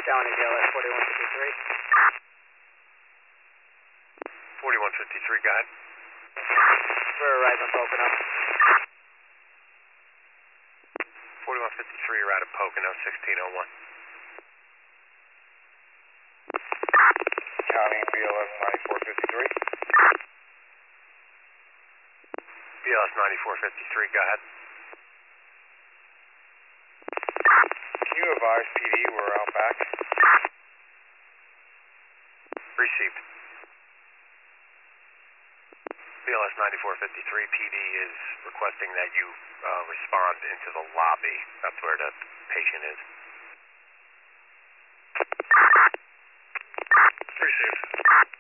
County, BLS 4153. 4153, go ahead. We're arriving at Pocono. 4153, you're out of Pocono, 1601. County, BLS 9453. BLS 9453, go ahead. Can you advise PD we're out back? Received. BLS 9453, PD is requesting that you respond into the lobby. That's where the patient is. Received.